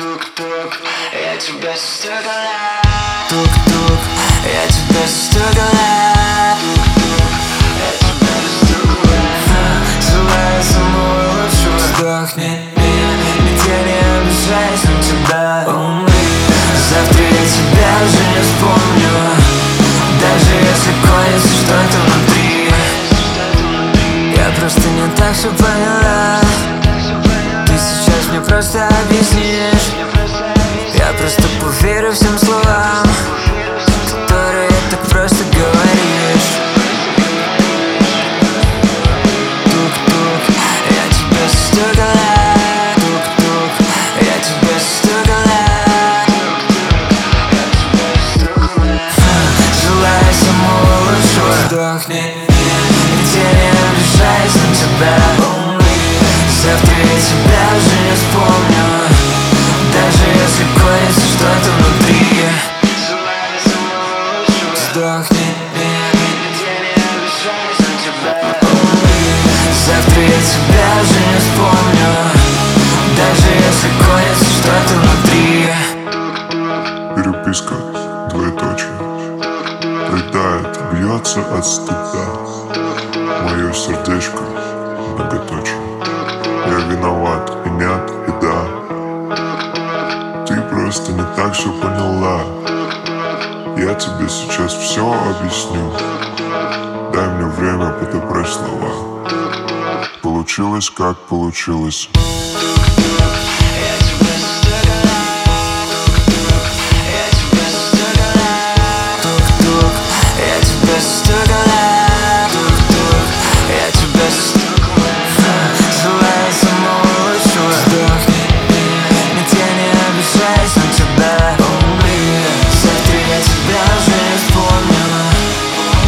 Тук-тук, я тебя стукала. Тук-тук, я тебя стукала. Желаю самого лучшего. Вздохни, ведь я не обижаюсь на тебя. Завтра я тебя уже не вспомню, даже если конится что-то внутри. Я просто не так все поняла. Ты сейчас мне просто объяснишь. Я просто поверю всем словам, которые так просто говоришь. Тук-тук, я тебя стукала. Тук-тук, я тебя стукала. Желаю самого лучшего. Вздохни, ведь я не обижаюсь на тебя. Завтра я тебя уже не вспомню, даже если конится что-то внутри. Вздохни, ведь я не обижаюсь на тебя. Завтра я тебя уже не вспомню, даже если конится что-то внутри. Переписка, двоеточие. Рыдает, бьется от стыда мое сердечко, многоточие. Я виноват, и нет, и да. Ты просто не так все поняла. Я тебе сейчас все объясню. Дай мне время подобрать слова. Получилось, как получилось.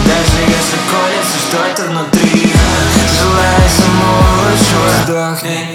Что-то внутри. Желаю самого лучшего. Вздохни.